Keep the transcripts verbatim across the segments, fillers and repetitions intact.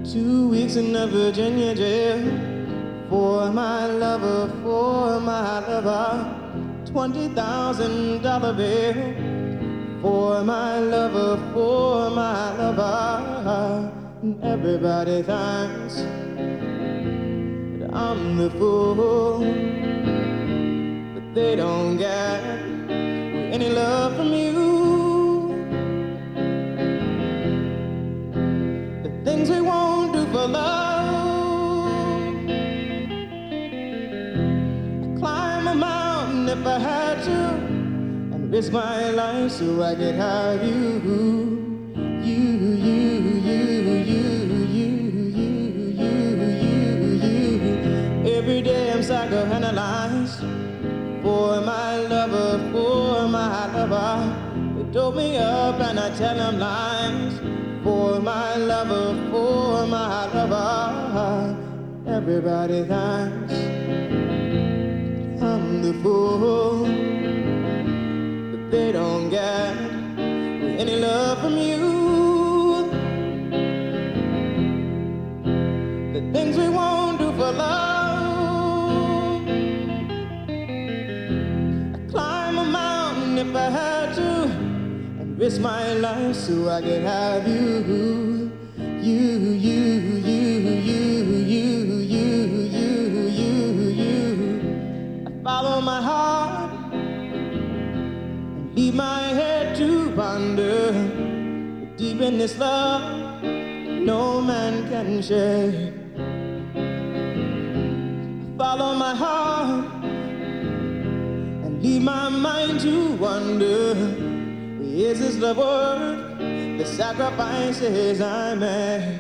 Two weeks in a Virginia jail for my lover, for my lover. Twenty thousand dollar bill for my lover, for my lover. And everybody thinks that I'm the fool, but they don't get any love from you. The things we won't do for love. I'd climb a mountain if I had to, and risk my life so I could have you. You, you, you, you, you, you, you, you, you. Every day I'm psychoanalyzed for my lover, for my lover. They dope me up and I tell them lies for my lover, for my lover. Everybody thinks I'm the fool, but they don't get any love from you. The things we won't do for love. I'd climb a mountain if I had to, and risk my life so I could have you. You, you, you, you, you, you, you, you, you. I follow my heart and leave my head to ponder. But deep in this love, no man can share. I follow my heart and leave my mind to wonder. Is this the word? The sacrifices I made.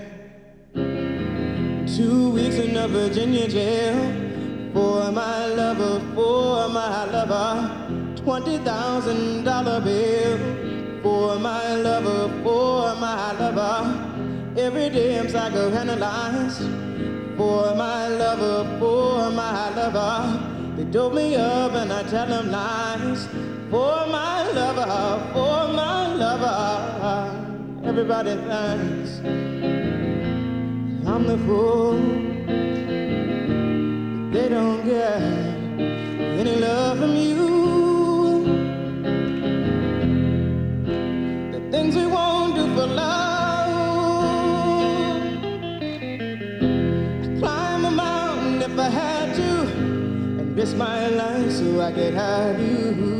Two weeks in a Virginia jail for my lover, for my lover. Twenty thousand dollar bill for my lover, for my lover. Every day I'm psychoanalyzed for my lover, for my lover. They dope me up and I tell them lies for my lover, for my lover. Everybody thinks I'm the fool, but they don't get any love from you. The things we won't do for love. I'd climb a mountain if I had to, and risk my life so I could have you.